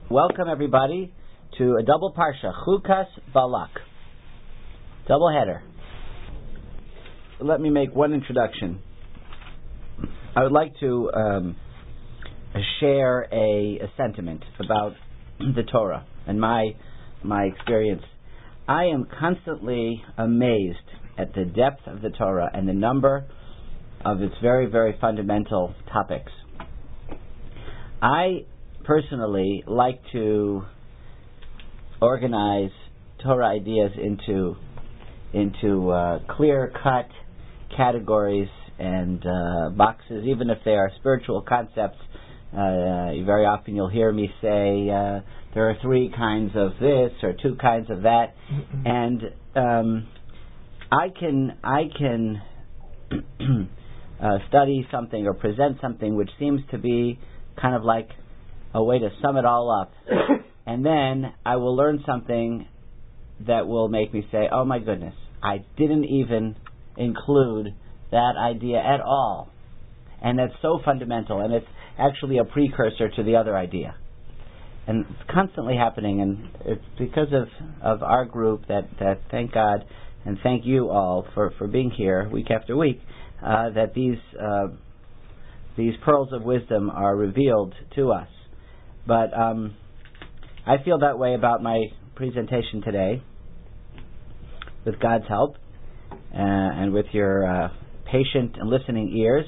Welcome everybody to a double parsha, Chukas Balak. Double header. Let me make one introduction. I would like to share a sentiment about the Torah and my experience. I am constantly amazed at the depth of the Torah and the number of its very, very fundamental topics. I personally like to organize Torah ideas into clear-cut categories and boxes, even if they are spiritual concepts. Very often you'll hear me say there are 3 kinds of this or 2 kinds of that, and I can study something or present something which seems to be kind of like a way to sum it all up, and then I will learn something that will make me say, oh my goodness, I didn't even include that idea at all, and that's so fundamental, and it's actually a precursor to the other idea, and it's constantly happening, and it's because of our group that thank God and thank you all for being here week after week, that these pearls of wisdom are revealed to us. But I feel that way about my presentation today, with God's help, and with your patient and listening ears.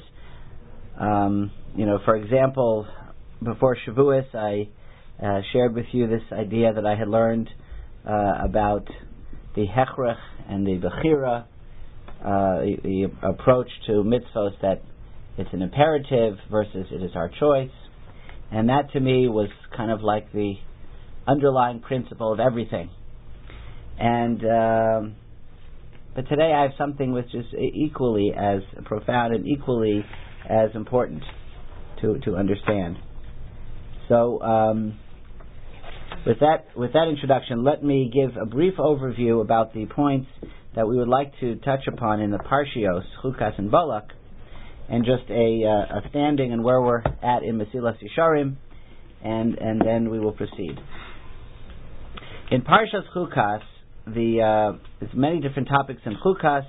For example, before Shavuos, I shared with you this idea that I had learned about the hechrech and the bechira, the approach to mitzvos, that it's an imperative versus it is our choice. And that to me was kind of like the underlying principle of everything. And but today I have something which is equally as profound and equally as important to understand. So with that introduction, let me give a brief overview about the points that we would like to touch upon in the Parshios, Chukas and Balak, and just a standing and where we're at in Mesilas Yesharim, and then we will proceed. In Parshas Chukas, there's many different topics in Chukas.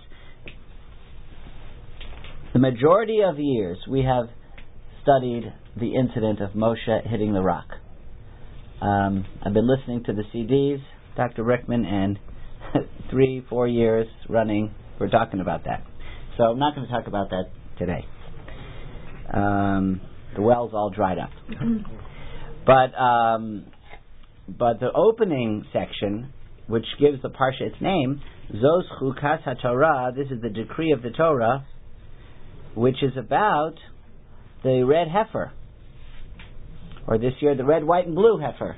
The majority of years we have studied the incident of Moshe hitting the rock. I've been listening to the CDs, Dr. Rickman, and 3-4 years running we're talking about that. So I'm not going to talk about that today. The well's all dried up. But the opening section, which gives the parsha its name, Zos Chukas HaTorah, this is the decree of the Torah, which is about the red heifer, or this year the red, white, and blue heifer.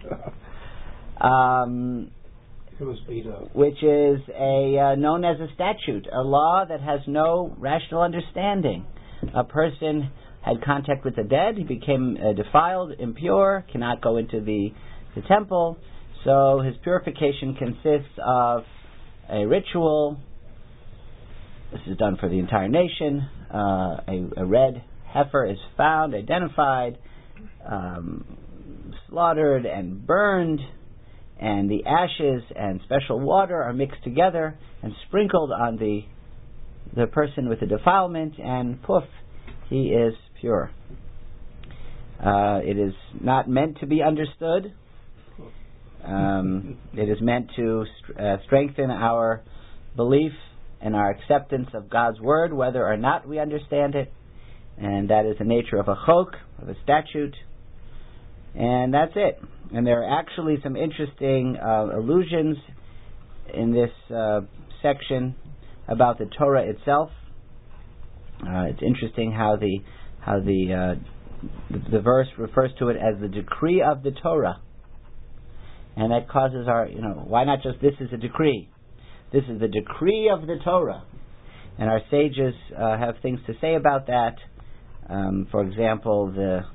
Which is known as a statute, a law that has no rational understanding. A person had contact with the dead, he became defiled, impure, cannot go into the temple, so his purification consists of a ritual. This is done for the entire nation. A red heifer is found, identified, slaughtered and burned, and the ashes and special water are mixed together and sprinkled on the person with the defilement, and poof, he is pure. It is not meant to be understood. It is meant to strengthen our belief and our acceptance of God's word, whether or not we understand it, and that is the nature of a chok, of a statute, and that's it. And there are actually some interesting allusions in this section about the Torah itself. It's interesting how the verse refers to it as the decree of the Torah, and that causes why not just this is a decree? This is the decree of the Torah, and our sages have things to say about that. For example,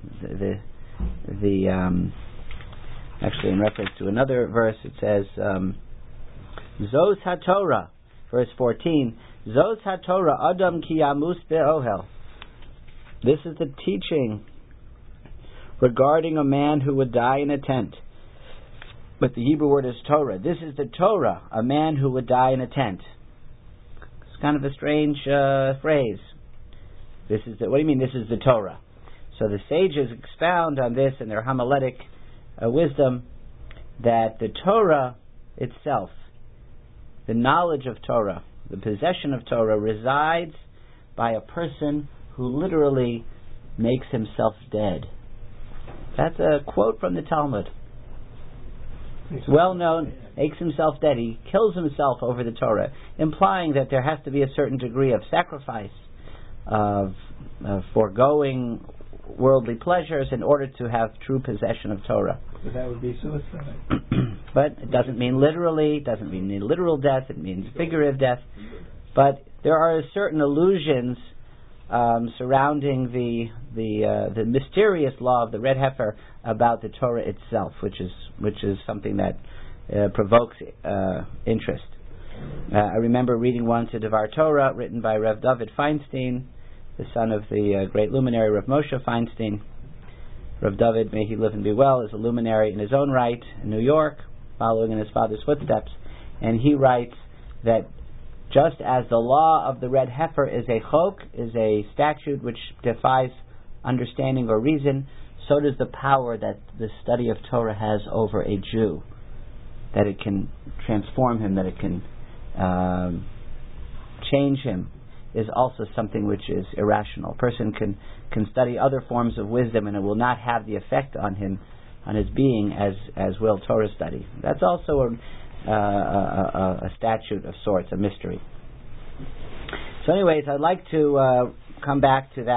actually in reference to another verse, it says, Zos HaTorah, verse 14, Zos HaTorah Adam ki yamus be'ohel. This is the teaching regarding a man who would die in a tent. But the Hebrew word is Torah. This is the Torah, a man who would die in a tent. It's kind of a strange phrase. What do you mean, this is the Torah? So the sages expound on this in their homiletic wisdom, that the Torah itself, the knowledge of Torah, the possession of Torah, resides by a person who literally makes himself dead. That's a quote from the Talmud. It's well known, makes himself dead. He kills himself over the Torah, implying that there has to be a certain degree of sacrifice, of foregoing worldly pleasures in order to have true possession of Torah. So that would be suicide. But it doesn't mean literally, it doesn't mean literal death, it means figurative death. But there are certain allusions surrounding the mysterious law of the red heifer about the Torah itself, which is something that provokes interest. I remember reading once a Devar Torah written by Rev David Feinstein, the son of the great luminary Rav Moshe Feinstein. Rav David, may he live and be well, is a luminary in his own right in New York, following in his father's footsteps. And he writes that just as the law of the red heifer is a chok, is a statute which defies understanding or reason, so does the power that the study of Torah has over a Jew. That it can transform him, that it can change him, is also something which is irrational. A person can study other forms of wisdom and it will not have the effect on him, on his being, as will Torah study. That's also a statute of sorts, a mystery. So anyways, I'd like to come back to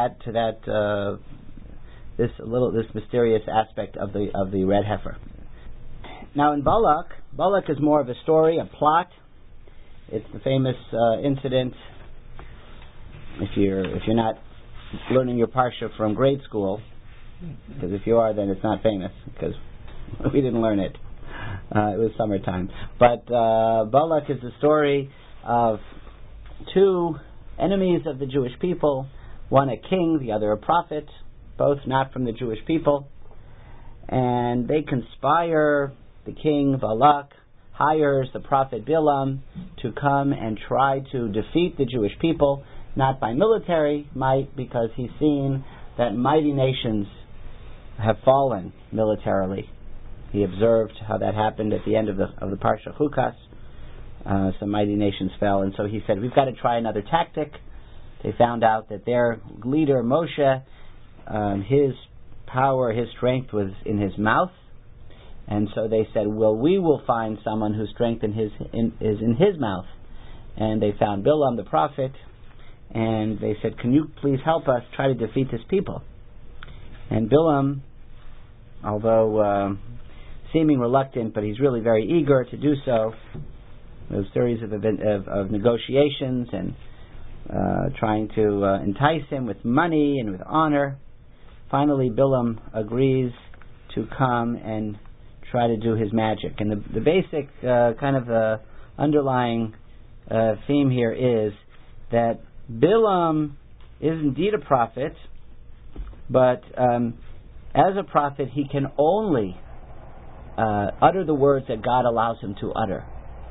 this mysterious aspect of the red heifer. Now in Balak is more of a story, a plot. It's the famous incident. If you're not learning your parsha from grade school, because if you are, then it's not famous, because we didn't learn it. It was summertime. But Balak is the story of two enemies of the Jewish people, one a king, the other a prophet, both not from the Jewish people. And they conspire. The king, Balak, hires the prophet Bilam to come and try to defeat the Jewish people, not by military might, because he's seen that mighty nations have fallen militarily. He observed how that happened at the end of the Parsha Chukas. Some mighty nations fell, and so he said, we've got to try another tactic. They found out that their leader, Moshe, his power, his strength was in his mouth. And so they said, well, we will find someone whose strength is in his mouth. And they found Bilam, the prophet, and they said, can you please help us try to defeat this people? And Bilam, although seeming reluctant, but he's really very eager to do so, there was a series of negotiations and trying to entice him with money and with honor. Finally, Bilam agrees to come and try to do his magic. And the basic kind of underlying theme here is that Bilam is indeed a prophet, but as a prophet he can only utter the words that God allows him to utter.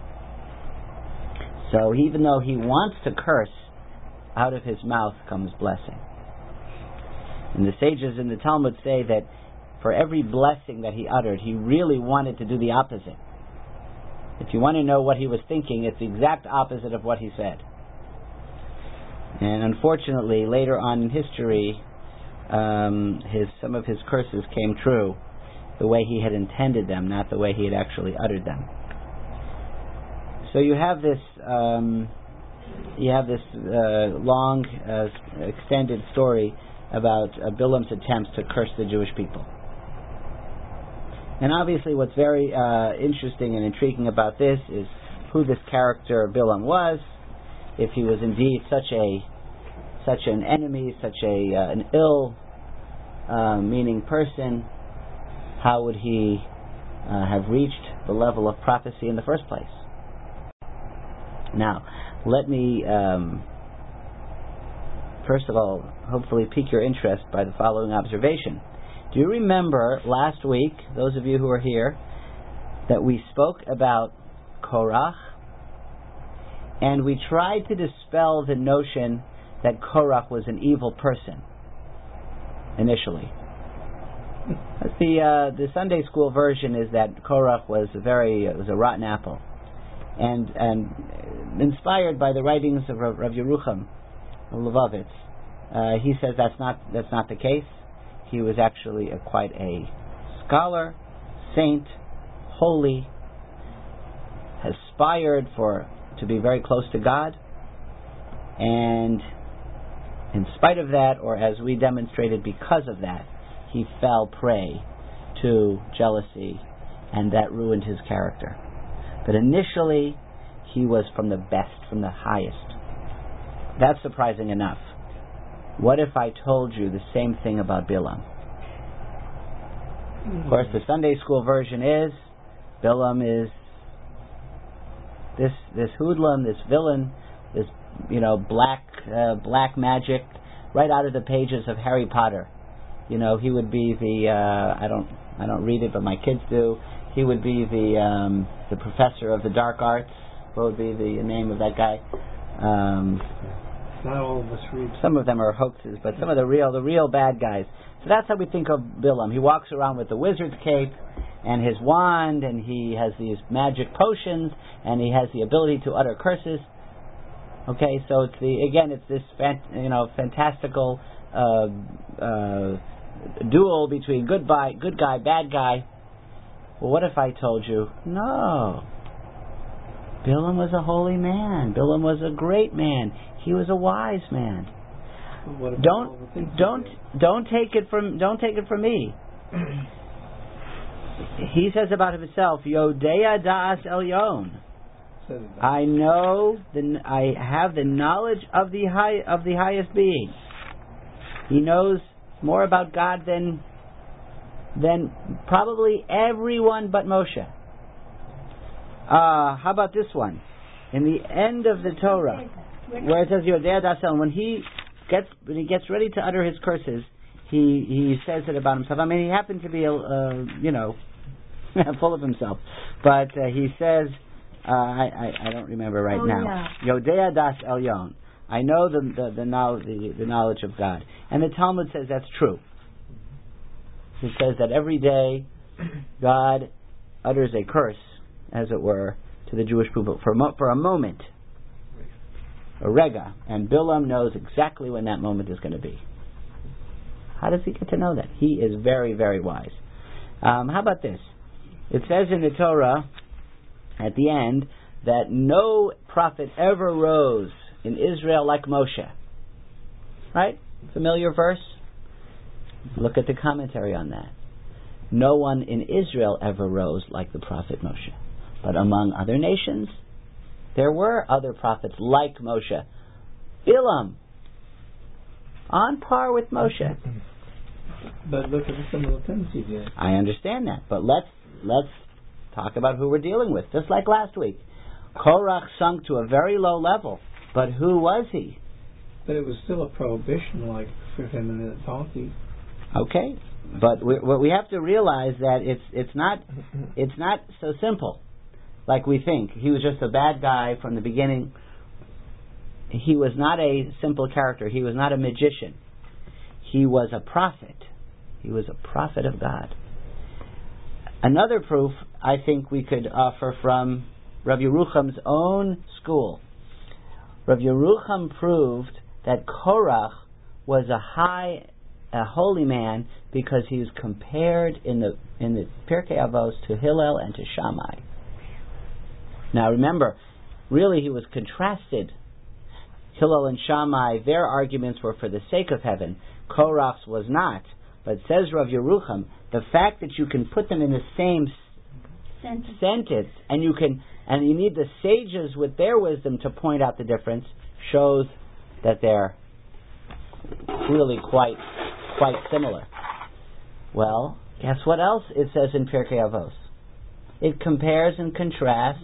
So even though he wants to curse, out of his mouth comes blessing. And the sages in the Talmud say that for every blessing that he uttered, he really wanted to do the opposite. If you want to know what he was thinking, it's the exact opposite of what he said. And unfortunately, later on in history, some of his curses came true the way he had intended them, not the way he had actually uttered them. So you have this long, extended story about Bilam's attempts to curse the Jewish people. And obviously what's very interesting and intriguing about this is who this character Bilam was. If he was indeed such an enemy, such an ill meaning person, how would he have reached the level of prophecy in the first place? Now, let me first of all hopefully pique your interest by the following observation. Do you remember last week, those of you who are here, that we spoke about Korach, and we tried to dispel the notion that Korach was an evil person initially. The Sunday school version is that Korach was a rotten apple, and inspired by the writings of Rav Yerucham of Lubavitch, he says that's not the case. He was actually quite a scholar, saint, holy, aspired to be very close to God, and in spite of that, or as we demonstrated because of that, he fell prey to jealousy, and that ruined his character. But initially, he was from the best, from the highest. That's surprising enough. What if I told you the same thing about Bilam? Of course, the Sunday school version is Bilam is this hoodlum, this villain, this black magic, right out of the pages of Harry Potter. He would be the I don't read it, but my kids do. He would be the professor of the dark arts. What would be the name of that guy? Not all of us read. Some of them are hoaxes, but some of the real bad guys. So that's how we think of Bilam. He walks around with the wizard's cape and his wand, and he has these magic potions, and he has the ability to utter curses. Okay, so it's this fantastical duel between good guy, bad guy. Well, what if I told you, no, Bilam was a holy man. Bilam was a great man. He was a wise man. Don't take it from me. He says about himself, Yodea Da'as Elyon. I have the knowledge of the highest being. He knows more about God than probably everyone but Moshe. How about this one? In the end of the Torah, where it says Yodea Dasel, when he gets ready to utter his curses, he says it about himself. I mean, he happened to be full of himself, but he says, I don't remember right now. Yodea Das Elyon. I know the knowledge of God, and the Talmud says that's true. It says that every day God utters a curse, as it were, to the Jewish people for a moment, a rega, and Bilam knows exactly when that moment is going to be. How does he get to know that? He is very, very wise. How about this? It says in the Torah at the end that no prophet ever rose in Israel like Moshe. Right? Familiar verse? Look at the commentary on that. No one in Israel ever rose like the prophet Moshe. But among other nations, there were other prophets like Moshe. Bilam, on par with Moshe. But look at the similar tendencies here. I understand that, but let's talk about who we're dealing with. Just like last week, Korach sunk to a very low level, but who was he? But it was still a prohibition, like for him and the donkey. Okay, but we have to realize that it's not so simple like we think. He was just a bad guy from the beginning. He was not a simple character. He was not a magician. He was a prophet. He was a prophet of God. Another proof I think we could offer from Rav Yerucham's own school. Rav Yerucham proved that Korach was a holy man because he was compared in the Pirkei Avos to Hillel and to Shammai. Now remember, really he was contrasted. Hillel and Shammai, their arguments were for the sake of heaven. Korach's was not. But says Rav Yerucham, the fact that you can put them in the same sentence, and you need the sages with their wisdom to point out the difference, shows that they're really quite similar. Well, guess what else it says in Pirkei Avos? It compares and contrasts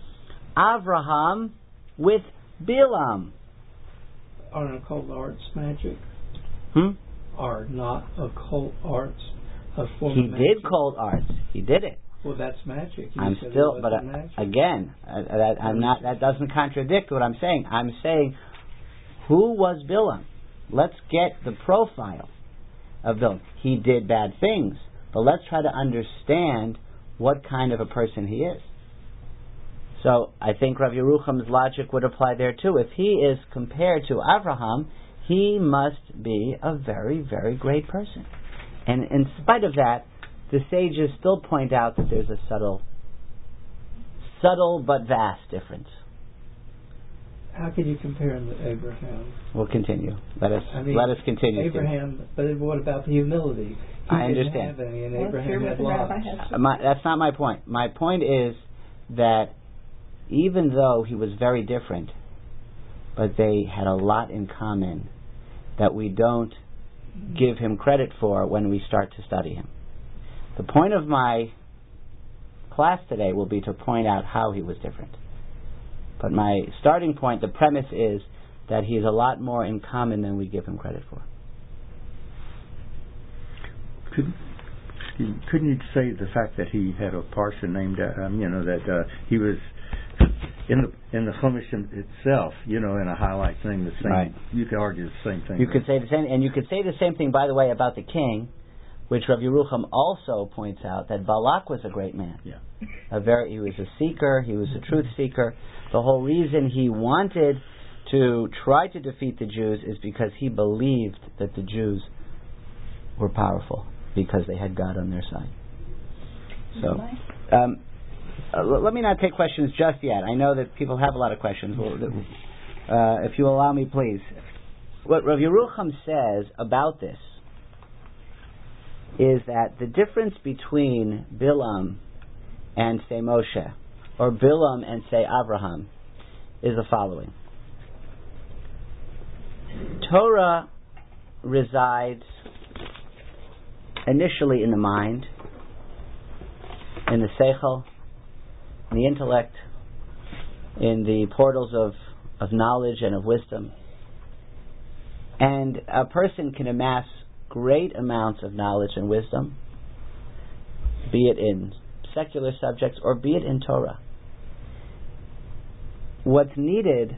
Avraham with Bilam. Are occult arts magic? Are not occult arts a form He of magic? did cold arts. He did it. Well, that's magic. You I'm said still, it but wasn't magic. again, I'm not. That doesn't contradict what I'm saying. I'm saying, who was Bilam? Let's get the profile of Bilam. He did bad things, but let's try to understand what kind of a person he is. So I think Rav Yerucham's logic would apply there too. If he is compared to Avraham, he must be a very, very great person. And in spite of that, the sages still point out that there's a subtle but vast difference. How can you compare him to Abraham? We'll continue. Let us continue. Abraham, but what about the humility? I understand. He didn't have any, and Abraham had lots. That's not my point. My point is that even though he was very different, but they had a lot in common that we don't give him credit for when we start to study him. The point of my class today will be to point out how he was different. But my starting point, the premise is that he has a lot more in common than we give him credit for. Couldn't you say the fact that he had a parsha named, that he was in the Chumash itself, in a highlight thing, the same. Right. You could argue the same thing. You could say the same, and you could say the same thing, by the way, about the king, which Rav Yerucham also points out that Balak was a great man. Yeah. He was a seeker. He was a truth seeker. The whole reason he wanted to try to defeat the Jews is because he believed that the Jews were powerful because they had God on their side. So, let me not take questions just yet. I know that people have a lot of questions. If you allow me, please. What Rav Yerucham says about this is that the difference between Bilam and, say, Moshe, or Bilam and, say, Abraham, is the following. Torah resides initially in the mind, in the seichel, in the intellect, in the portals of knowledge and of wisdom. And a person can amass great amounts of knowledge and wisdom, be it in secular subjects or be it in Torah. What's needed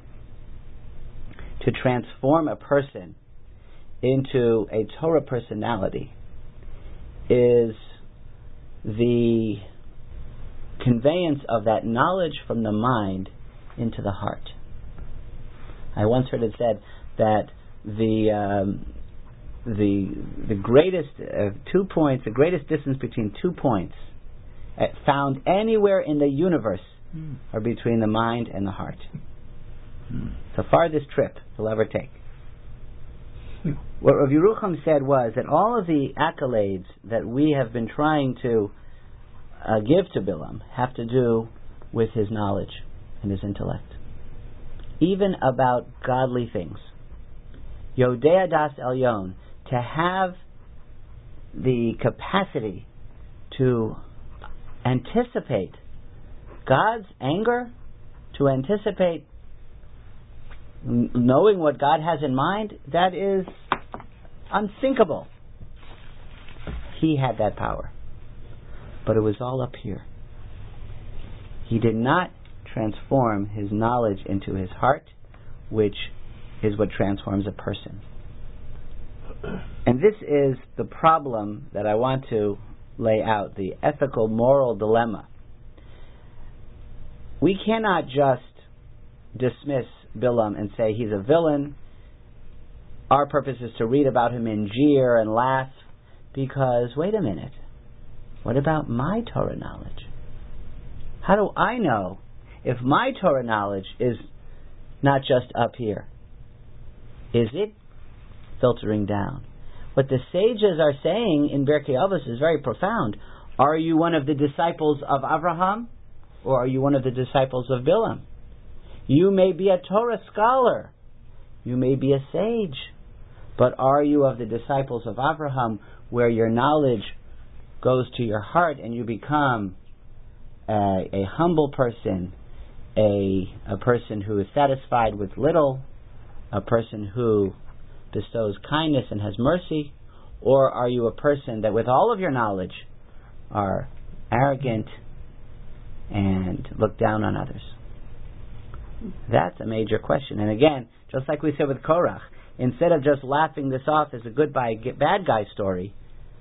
to transform a person into a Torah personality is the conveyance of that knowledge from the mind into the heart. I once heard it said that the greatest 2 points, the greatest distance between 2 points found anywhere in the universe are between the mind and the heart. It's the farthest trip you'll ever take. What Rav Yerucham said was that all of the accolades that we have been trying to give to Bilam have to do with his knowledge and his intellect, even about godly things. Yodea das Elyon, to have the capacity to anticipate God's anger, to anticipate knowing what God has in mind, that is unthinkable. He had that power. But it was all up here. He did not transform his knowledge into his heart, which is what transforms a person. And this is the problem that I want to lay out, the ethical, moral dilemma. We cannot just dismiss Bilam and say he's a villain. Our purpose is to read about him and jeer and laugh because, wait a minute, what about my Torah knowledge? How do I know if my Torah knowledge is not just up here? Is it filtering down? What the sages are saying in Birkei Avos is very profound. Are you one of the disciples of Avraham, or are you one of the disciples of Bilam? You may be a Torah scholar. You may be a sage. But are you of the disciples of Avraham, where your knowledge goes to your heart and you become a humble person, a person who is satisfied with little, a person who bestows kindness and has mercy? Or are you a person that with all of your knowledge are arrogant and look down on others? That's a major question. And again, just like we said with Korach, instead of just laughing this off as a goodbye bad guy story,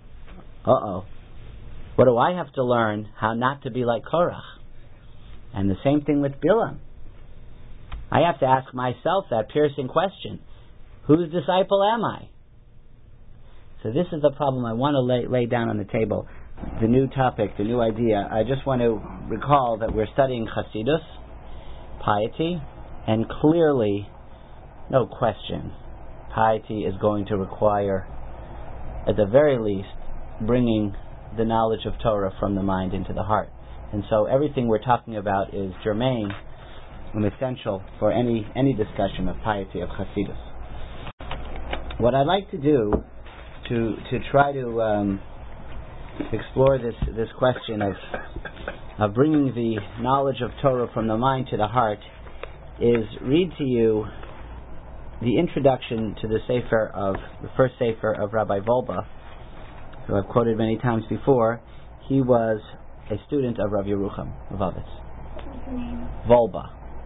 what do I have to learn? How not to be like Korach. And the same thing with Bilam. I have to ask myself that piercing question. Whose disciple am I? So this is the problem I want to lay down on the table. The new topic, the new idea. I just want to recall that we're studying Chassidus, piety, and clearly, no question, piety is going to require, at the very least, bringing the knowledge of Torah from the mind into the heart. And so everything we're talking about is germane and essential for any discussion of piety, of Chassidus. What I'd like to do to try to explore this question of bringing the knowledge of Torah from the mind to the heart is read to you the introduction to the first Sefer of Rabbi Wolbe, who I've quoted many times before. He was a student of Rav Yerucham Lubavitch. What's the name? Wolbe.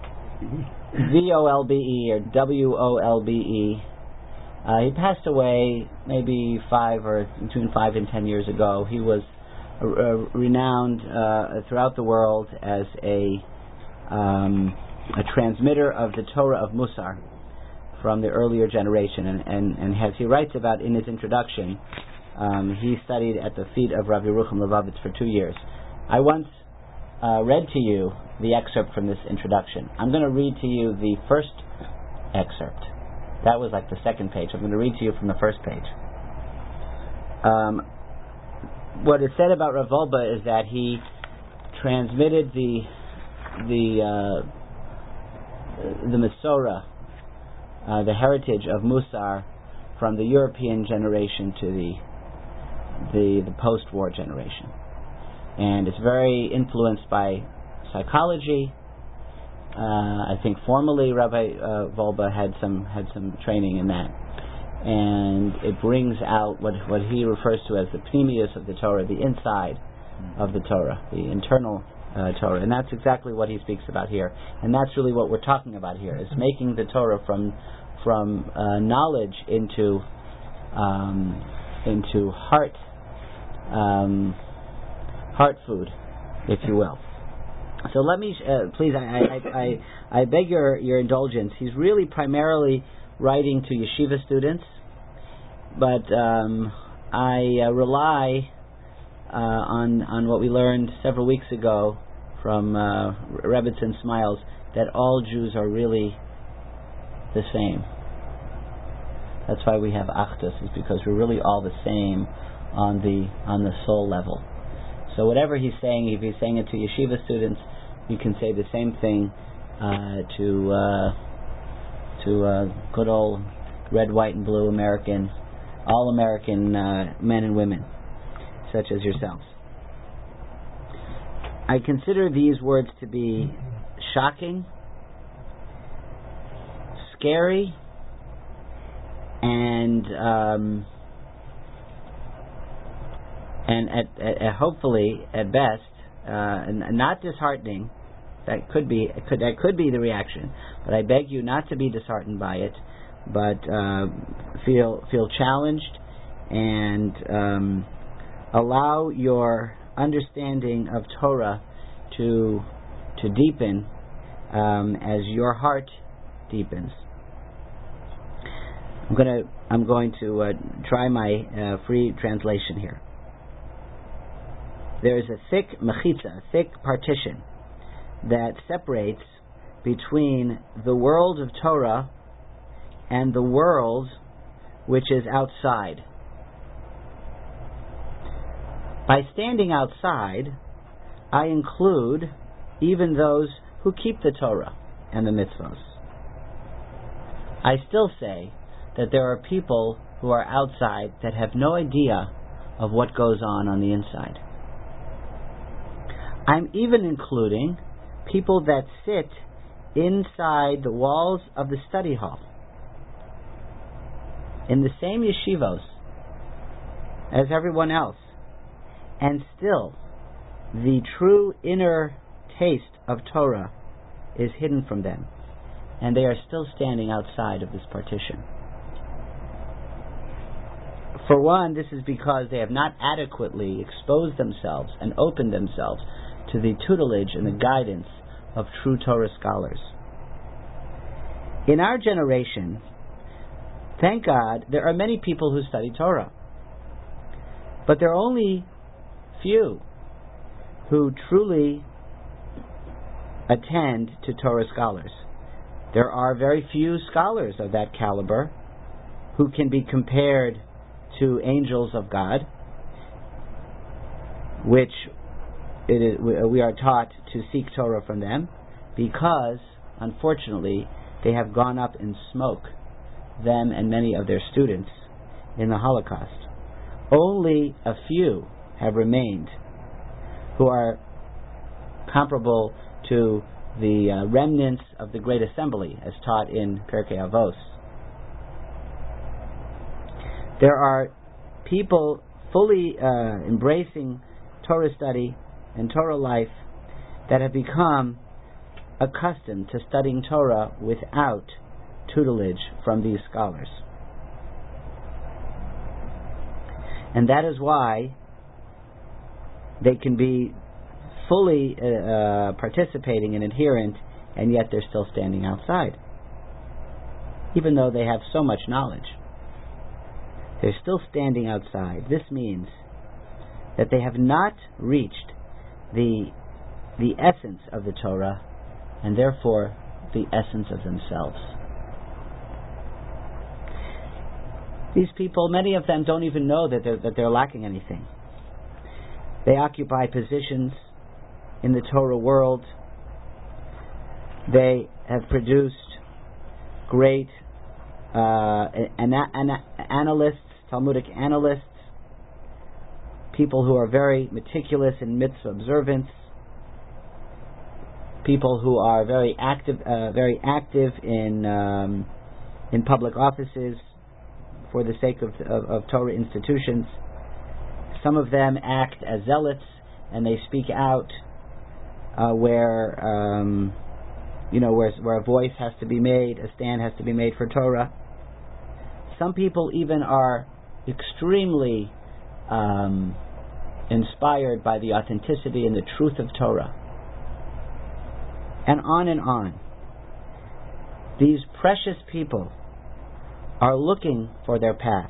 Volbe or Wolbe. He passed away maybe between 5 and 10 years ago. He was renowned throughout the world as a transmitter of the Torah of Musar from the earlier generation, and as he writes about in his introduction, he studied at the feet of Rav Yerucham Lubavitch for 2 years. I once read to you the excerpt from this introduction. I'm going to read to you the first excerpt. That was like the second page. I'm going to read to you from the first page. What is said about Rav Wolbe is that he transmitted the Masorah, the heritage of Musar, from the European generation to the post-war generation, and it's very influenced by psychology. I think formally Rabbi Wolbe had some training in that, and it brings out what he refers to as the pnimius of the Torah, the inside of the Torah, the internal Torah, and that's exactly what he speaks about here. And that's really what we're talking about here: is making the Torah from knowledge into heart food, if you will. So let me, please, I beg your indulgence. He's really primarily writing to yeshiva students, but I rely on what we learned several weeks ago from Rebbetzin Smiles, that all Jews are really the same. That's why we have Achdus, is because we're really all the same on the soul level. So whatever he's saying, if he's saying it to yeshiva students, you can say the same thing to good old red, white, and blue American, all American men and women, such as yourselves. I consider these words to be shocking, scary, and hopefully at best and not disheartening. That could be the reaction, but I beg you not to be disheartened by it, but feel challenged and allow your understanding of Torah to deepen as your heart deepens. I'm going to try my free translation here. There is a thick mechitza, a thick partition that separates between the world of Torah and the world which is outside. By standing outside, I include even those who keep the Torah and the mitzvos. I still say that there are people who are outside that have no idea of what goes on the inside. I'm even including people that sit inside the walls of the study hall. In the same yeshivos, as everyone else. And still, the true inner taste of Torah is hidden from them, and they are still standing outside of this partition. For one, this is because they have not adequately exposed themselves and opened themselves to the tutelage and the guidance of true Torah scholars. In our generation, thank God, there are many people who study Torah, but there are only few who truly attend to Torah scholars. There are very few scholars of that caliber who can be compared to angels of God, which we are taught to seek Torah from them, because, unfortunately, they have gone up in smoke, them and many of their students, in the Holocaust. Only a few have remained who are comparable to the remnants of the Great Assembly, as taught in Pirkei Avos. There are people fully embracing Torah study and Torah life that have become accustomed to studying Torah without tutelage from these scholars. And that is why they can be fully participating and adherent, and yet they're still standing outside. Even though they have so much knowledge, they're still standing outside. This means that they have not reached the essence of the Torah, and therefore the essence of themselves. These people, many of them don't even know that they're lacking anything. They occupy positions in the Torah world. They have produced great analysts, Talmudic analysts, people who are very meticulous in mitzvah observance, people who are very active in public offices for the sake of Torah institutions. Some of them act as zealots, and they speak out where a voice has to be made, a stand has to be made for Torah. Some people even are extremely inspired by the authenticity and the truth of Torah. And on and on. These precious people are looking for their path.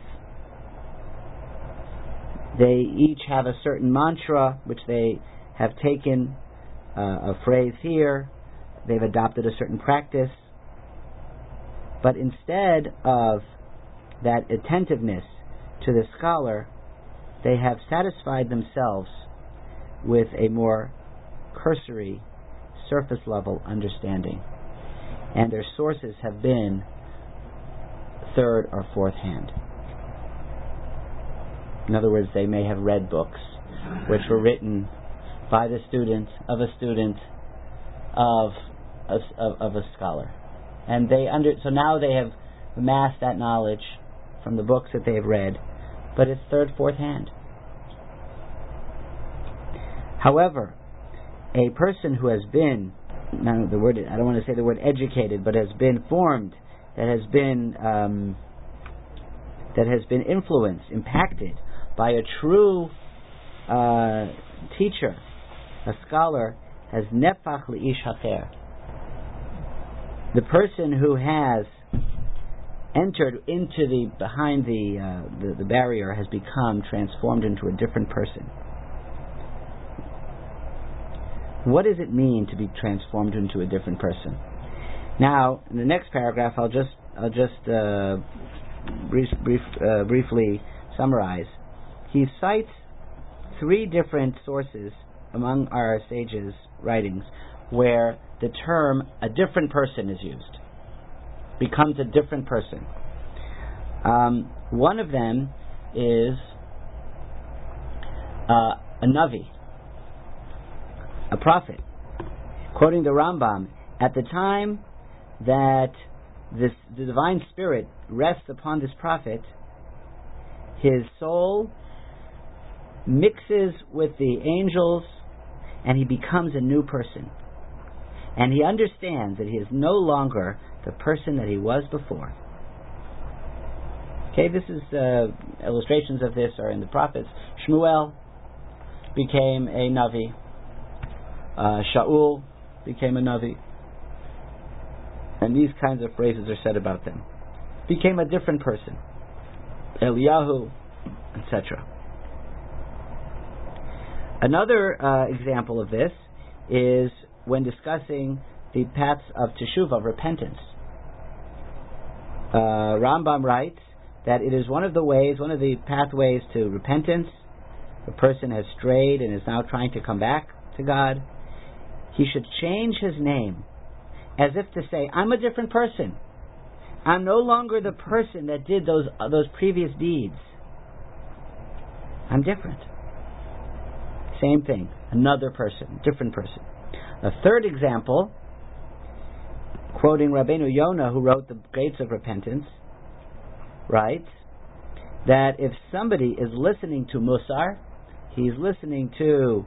They each have a certain mantra which they have taken, a phrase here, they've adopted a certain practice, but instead of that attentiveness to the scholar, they have satisfied themselves with a more cursory, surface level understanding, and their sources have been third or fourth hand. In other words, they may have read books which were written by the student of a student of a scholar, and so now they have amassed that knowledge from the books that they have read, but it's third, fourth hand. However, a person who has been, I don't want to say the word educated, but has been formed, that has been influenced, impacted by a true teacher, a scholar, has nefach leish hacher. The person who has entered into behind the barrier has become transformed into a different person. What does it mean to be transformed into a different person? Now, in the next paragraph, I'll just briefly summarize. He cites 3 different sources among our sages' writings where the term "a different person" is used, becomes a different person. One of them is a Navi, a prophet. Quoting the Rambam, at the time that the divine spirit rests upon this prophet, his soul mixes with the angels, and he becomes a new person. And he understands that he is no longer the person that he was before. Okay, this is illustrations of this are in the prophets. Shmuel became a Navi. Shaul became a Navi. And these kinds of phrases are said about them. Became a different person. Eliyahu, etc. Another example of this is when discussing the paths of teshuvah, of repentance. Rambam writes that it is one of the pathways to repentance. The person has strayed and is now trying to come back to God. He should change his name as if to say, I'm a different person. I'm no longer the person that did those previous deeds. I'm different. Same thing. Another person, different person. A third example, quoting Rabbeinu Yonah, who wrote the Gates of Repentance, writes that if somebody is listening to Musar, he's listening to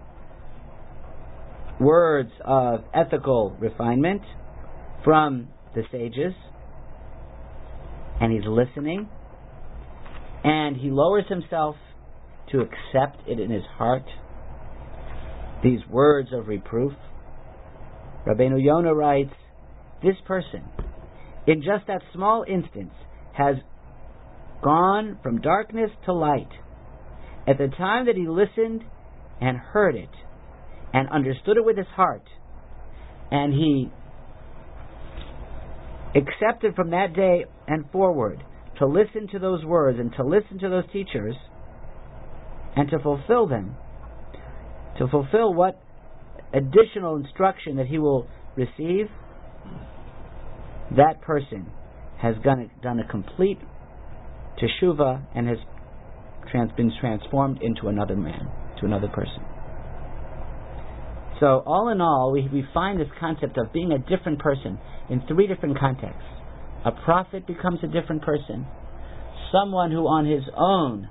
words of ethical refinement from the sages, and he's listening, and he lowers himself to accept it in his heart, these words of reproof. Rabbeinu Yonah writes, this person, in just that small instance, has gone from darkness to light. At the time that he listened and heard it and understood it with his heart, and he accepted from that day and forward to listen to those words and to listen to those teachers and to fulfill them, to fulfill what additional instruction that he will receive, that person has done a complete teshuvah and has been transformed into another man, to another person. So all in all, we find this concept of being a different person in three different contexts. A prophet becomes a different person. Someone who on his own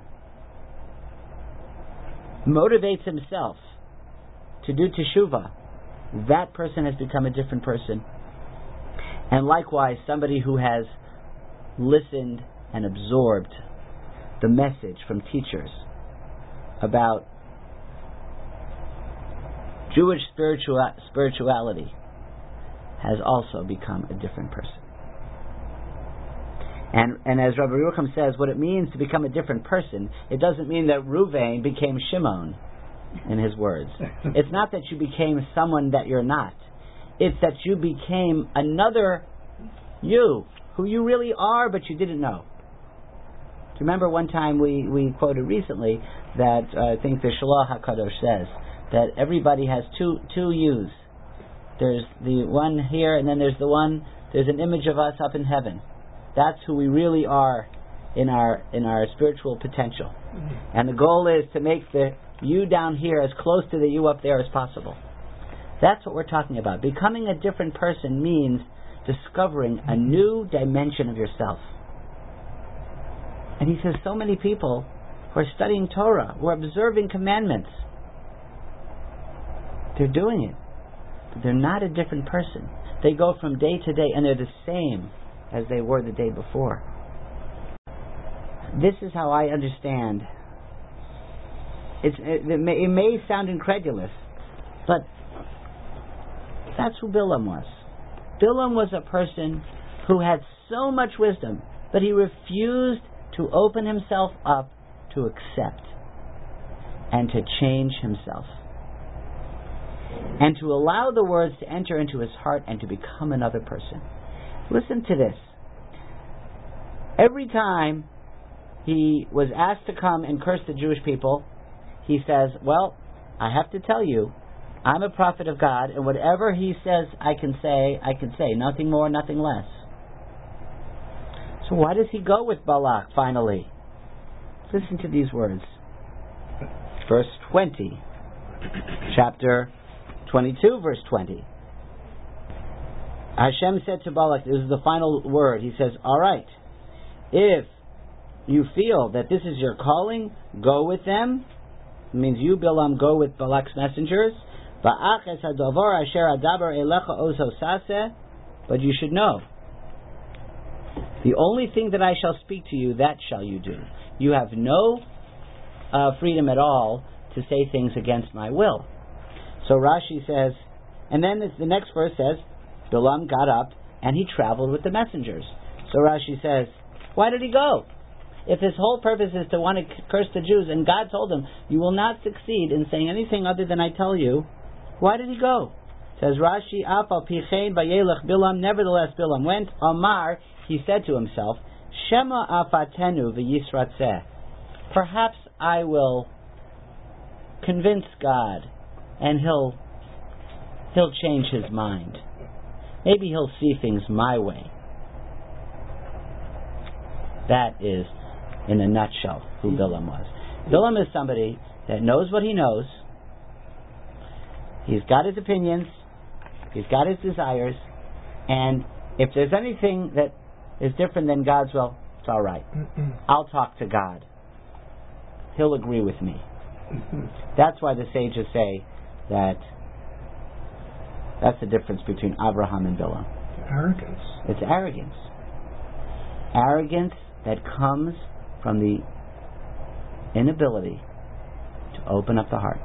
motivates himself to do teshuvah, that person has become a different person. And likewise, somebody who has listened and absorbed the message from teachers about Jewish spirituality has also become a different person. And as Rabbi Yerucham says, what it means to become a different person, it doesn't mean that Ruvain became Shimon, in his words. It's not that you became someone that you're not. It's that you became another you, who you really are, but you didn't know. Do you remember one time we quoted recently that I think the Shalach HaKadosh says that everybody has two yous. There's the one here, and then there's an image of us up in heaven. That's who we really are in our spiritual potential. Mm-hmm. And the goal is to make the you down here as close to the you up there as possible. That's what we're talking about. Becoming a different person means discovering a new dimension of yourself. And he says so many people who are studying Torah, who are observing commandments, they're doing it, but they're not a different person. They go from day to day and they're the same as they were the day before. This is how I understand. It may sound incredulous, but that's who Bilam was. Bilam was a person who had so much wisdom, but he refused to open himself up to accept and to change himself, and to allow the words to enter into his heart and to become another person. Listen to this. Every time he was asked to come and curse the Jewish people, he says, well, I have to tell you, I'm a prophet of God, and whatever he says I can say, nothing more, nothing less. So why does he go with Balak finally? Listen to these words. Verse 20. Chapter 22, verse 20. Hashem said to Balak, this is the final word, he says, all right, if you feel that this is your calling, go with them, It means you, Bilam, go with Balak's messengers. But you should know, the only thing that I shall speak to you, that shall you do. You have no freedom at all to say things against my will. So Rashi says, and then the next verse says, Bilam got up and he traveled with the messengers. So Rashi says, why did he go? If his whole purpose is to want to curse the Jews, and God told him, you will not succeed in saying anything other than I tell you, why did he go? Says Rashi, Afal Pichein Vayelech Bilam, nevertheless Bilam went. Amar, he said to himself, Shema Afatenu V'Yisratzeh. Perhaps I will convince God, and he'll change his mind. Maybe he'll see things my way. That is, in a nutshell, who Bilam was. Bilam is somebody that knows what he knows. He's got his opinions. He's got his desires. And if there's anything that is different than God's will, it's all right. I'll talk to God. He'll agree with me. That's why the sages say that that's the difference between Abraham and Bilam. Arrogance. It's arrogance. Arrogance that comes from the inability to open up the heart.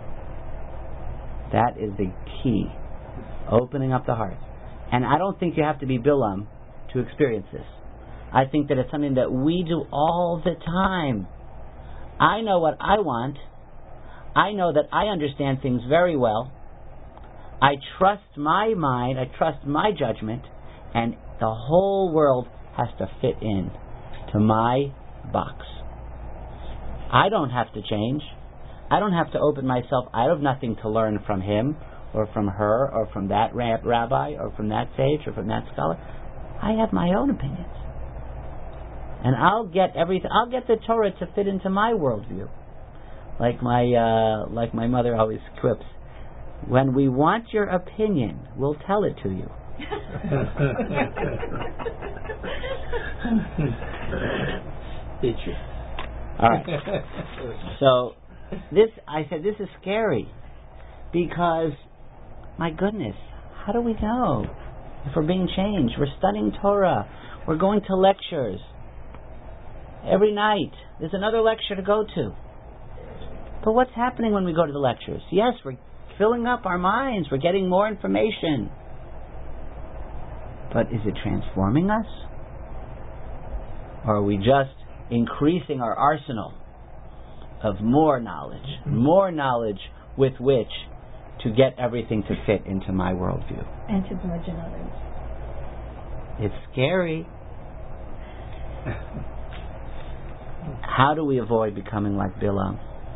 That is the key. Opening up the heart. And I don't think you have to be Bilam to experience this. I think that it's something that we do all the time. I know what I want. I know that I understand things very well. I trust my mind, I trust my judgment, and the whole world has to fit in to my box. I don't have to change. I don't have to open myself. I have nothing to learn from him or from her or from that rabbi or from that sage or from that scholar. I have my own opinions. And I'll get everything. I'll get the Torah to fit into my worldview. Like my mother always quips, when we want your opinion, we'll tell it to you. All right. So I said this is scary because, my goodness, how do we know if we're being changed? We're studying Torah. We're going to lectures every night. There's another lecture to go to. But what's happening when we go to the lectures? Yes, we're filling up our minds. We're getting more information. But is it transforming us? Or are we just increasing our arsenal of more knowledge with which to get everything to fit into my worldview? And to bludgeon others. It's scary. How do we avoid becoming like Bilam?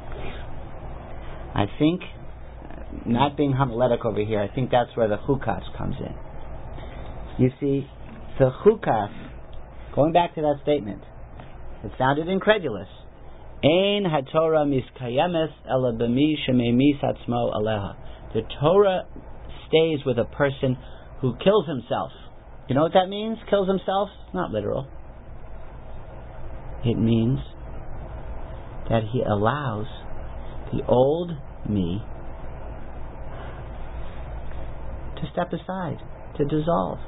I think, not being homiletic over here, I think that's where the chukas comes in. You see, the chukas, going back to that statement, it sounded incredulous. Ein haTorah miskayemes ela b'mi shememis atzmo aleha. The Torah stays with a person who kills himself. You know what that means? Kills himself? It's not literal. It means that he allows the old me to step aside, to dissolve.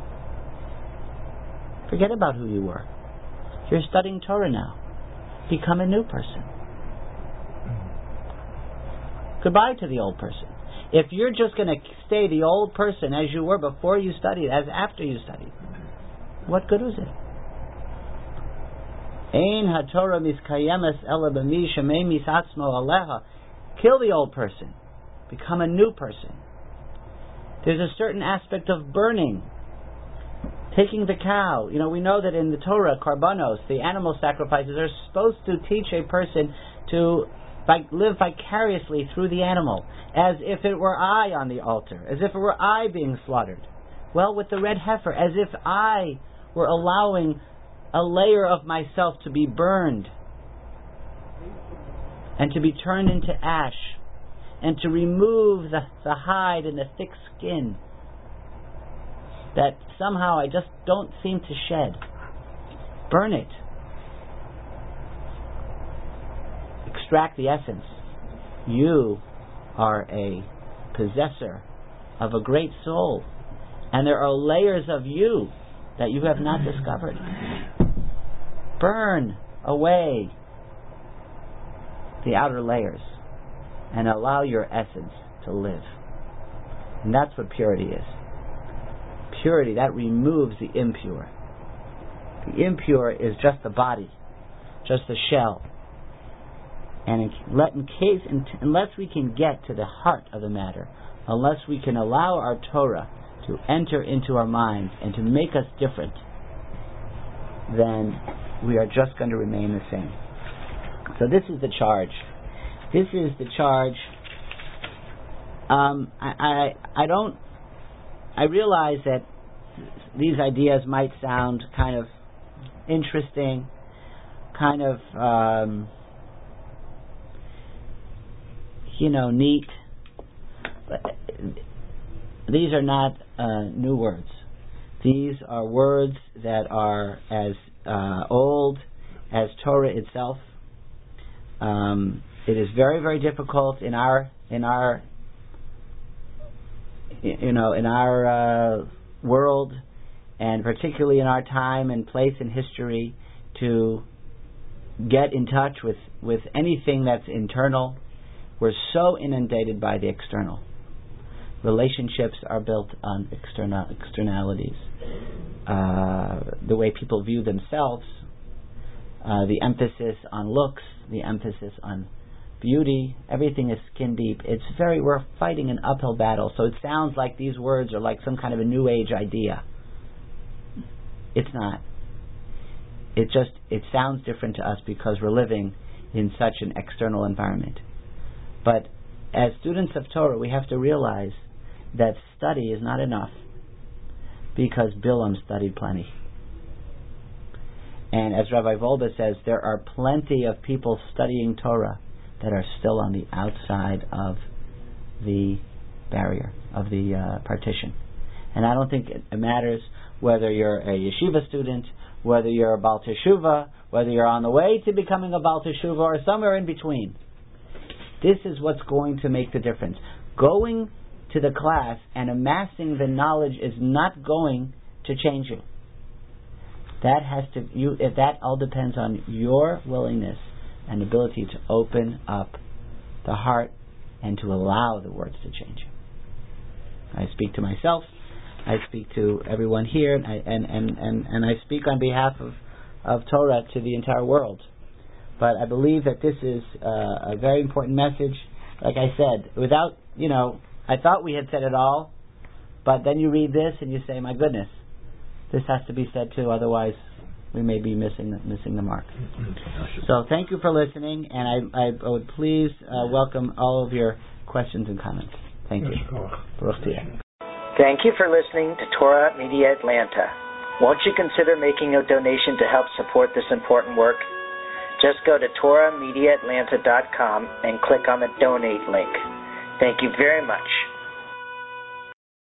Forget about who you were. You're studying Torah now. Become a new person. Goodbye to the old person. If you're just going to stay the old person as you were before you studied, as after you studied, what good was it? Ein haTorah miskayemes ela b'mi shememis atzmo aleha. Kill the old person. Become a new person. There's a certain aspect of burning. Taking the cow. You know, we know that in the Torah, karbanos, the animal sacrifices, are supposed to teach a person to live vicariously through the animal, as if it were I on the altar, as if it were I being slaughtered. Well, with the red heifer, as if I were allowing a layer of myself to be burned and to be turned into ash and to remove the hide and the thick skin that somehow I just don't seem to shed. Burn it. Extract the essence. You are a possessor of a great soul, and there are layers of you that you have not discovered. Burn away the outer layers and allow your essence to live. And that's what purity is. Purity, that removes the impure. The impure is just the body, just the shell. And unless we can get to the heart of the matter, unless we can allow our Torah to enter into our minds and to make us different, then we are just going to remain the same. So this is the charge. This is the charge. I realize that these ideas might sound kind of interesting, kind of neat, but these are not new words. These are words that are as old as Torah itself. It is very, very difficult in our world, and particularly in our time and place in history, to get in touch with anything that's internal. We're so inundated by the external. Relationships are built on externalities. The way people view themselves, the emphasis on looks, the emphasis on beauty, everything is skin deep. We're fighting an uphill battle. So it sounds like these words are like some kind of a new age idea. It's not. It sounds different to us because we're living in such an external environment. But as students of Torah, we have to realize that study is not enough, because Bilam studied plenty. And as Rabbi Volba says, there are plenty of people studying Torah that are still on the outside of the barrier, of the partition. And I don't think it matters whether you're a yeshiva student, whether you're a Baal Teshuvah, whether you're on the way to becoming a Baal Teshuvah, or somewhere in between. This is what's going to make the difference. Going to the class and amassing the knowledge is not going to change you. That all depends on your willingness and ability to open up the heart and to allow the words to change you. I speak to myself, I speak to everyone here, and I speak on behalf of Torah to the entire world. But I believe that this is a very important message. Like I said, I thought we had said it all, but then you read this and you say, my goodness, this has to be said too, otherwise we may be missing the mark. So thank you for listening, and I would please welcome all of your questions and comments. Thank you. Thank you for listening to Torah Media Atlanta. Won't you consider making a donation to help support this important work? Just go to TorahMediaAtlanta.com and click on the donate link. Thank you very much.